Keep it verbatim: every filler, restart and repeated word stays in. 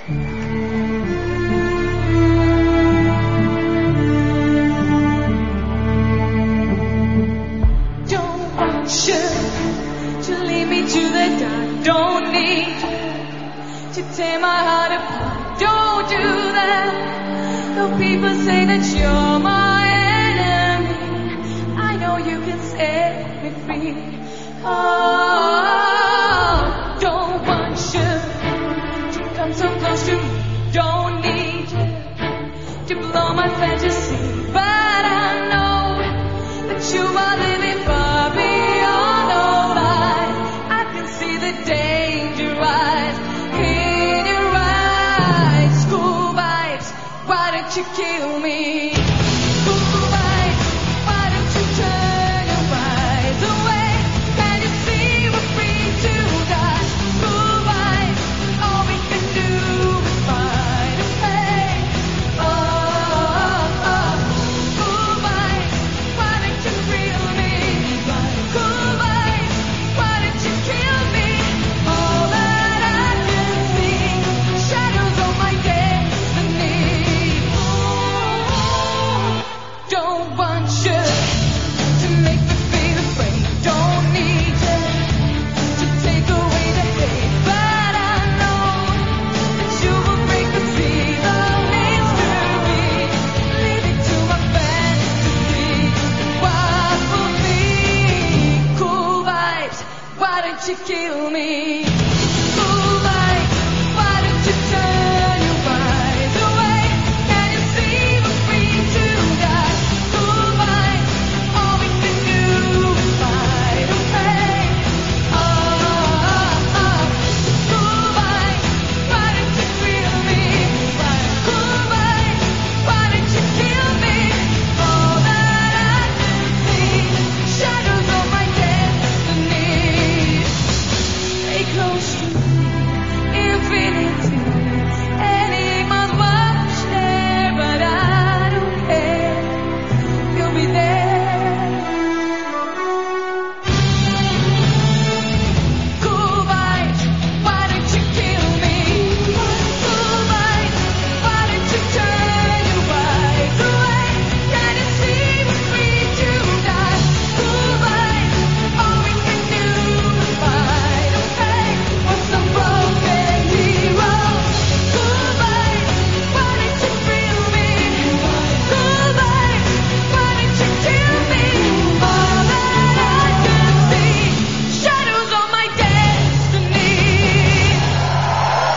Don't want you to lead me to the dark. Don't need you to tear my heart apart. Don't do that. Though people say that you're my enemy, I know you can set me free. Oh, don't want you to come so close to me. Don't need you to blow my fantasy. But I know that you are living far beyond all lies. I can see the danger rise in your eyes. School vibes, why don't you kill me?